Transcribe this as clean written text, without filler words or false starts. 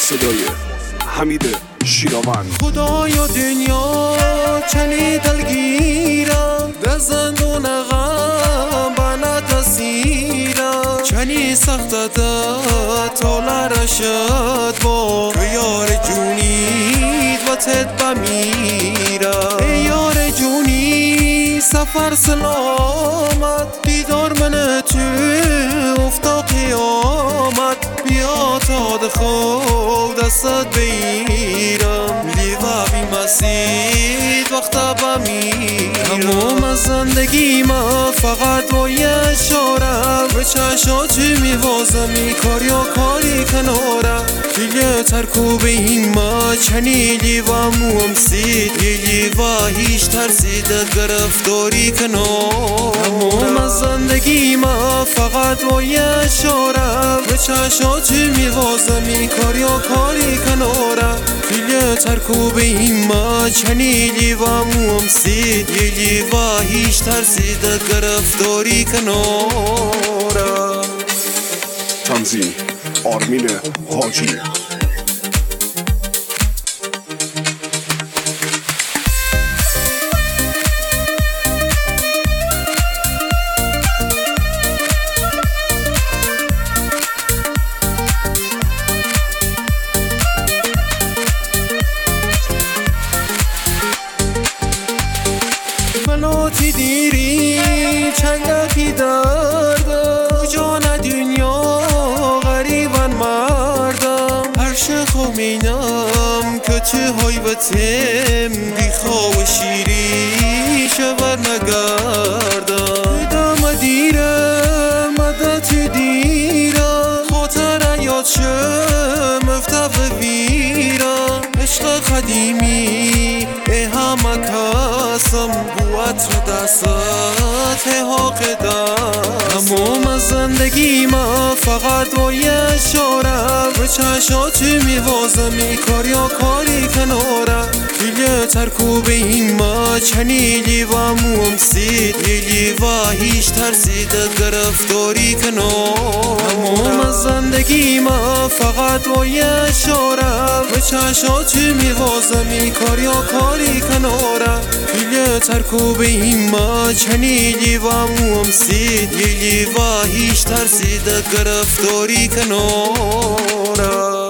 صدای حمید شیراوند. خدایا دنیا چنی دلگیرم در زندون غم بنا تسیرم چنی سخت ده تولا رشد با که یار جونید و تد بمیرم ای یار جونی سفر سلامت دیدار من تو افتا قیامت بیا تا دخو دستت بگیرم لیوا بی مسید وقتا بمیرم تمام از زندگی ما فقط با یه اشاره به چشات میوازم کاری کنارم دیگه ترکوب این ما چنی لیوا موم سید یه لیوا هیچ ترسیدت گرفتاری کنارم تمام از زندگی ما فقط با یه اشاره به چشات میوازم کاری کنارم دیگه ترکوب این ما چنی لیوا موم سید یه لیوا هیچ ترسیدت گرفتاری کنارم. تنظیم آرمین حاجی. بلاتی دیری چنگکی دردم جان دنیا غریبان مردم هر شخو مینم که چه های بتم بیخوا و شیری شبر نگردم دم دیرم مدت دیرم خاطر یاد شم افتف ویرم عشق قدیمی ای همه کسم بوت رو دستت حق دست تمام از زندگی ما فقط با یه اشاره به چشات میوازم کاری کنارم دیگه ترکوب این ما چنی لیوا موم سید یه لیوا هیچ ترسیدت گرفتاری کنارم تمام از زندگی ما فقط با یه اشاره به چشات میوازم کاری کنارم دیگه ترکوب این ما چنی لیوا موم سید یه لیوا هیچ ترسیدت گرفتاری کنارم.